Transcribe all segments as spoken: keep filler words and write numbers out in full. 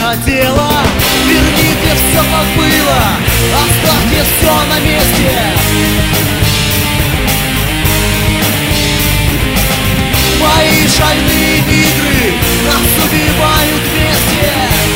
хотела. Верните все как было, оставьте все на месте. Мои шальные игры нас убивают вместе.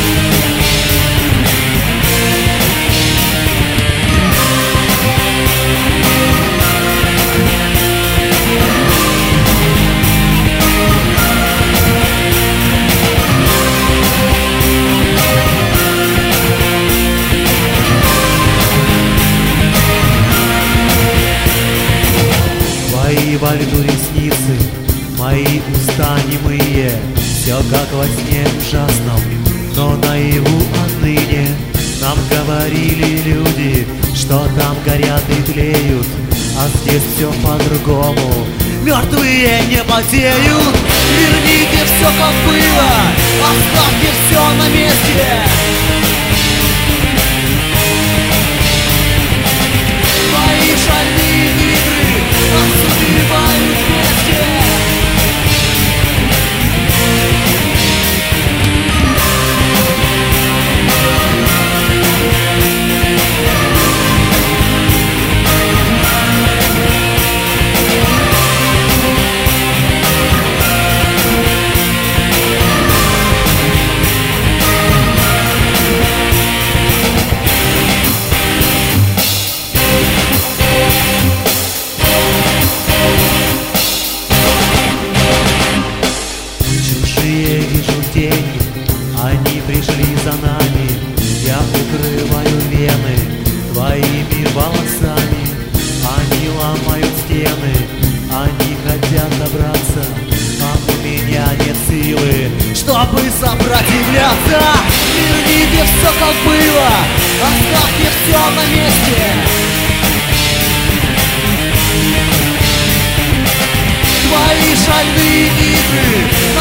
Твои во льду ресницы, мои уста немые, все как во сне ужасном, но наяву отныне. Нам говорили люди, что там горят и тлеют, а здесь все по-другому, мертвые не потеют. Верните все как было, оставьте все на месте. Твои шальные игры нас убивают вместе. Они пришли за нами, я укрываю вены твоими волосами. Они ломают стены, они хотят добраться, а у меня нет силы, чтобы сопротивляться. Верните все как было, оставьте все на месте. Твои шальные игры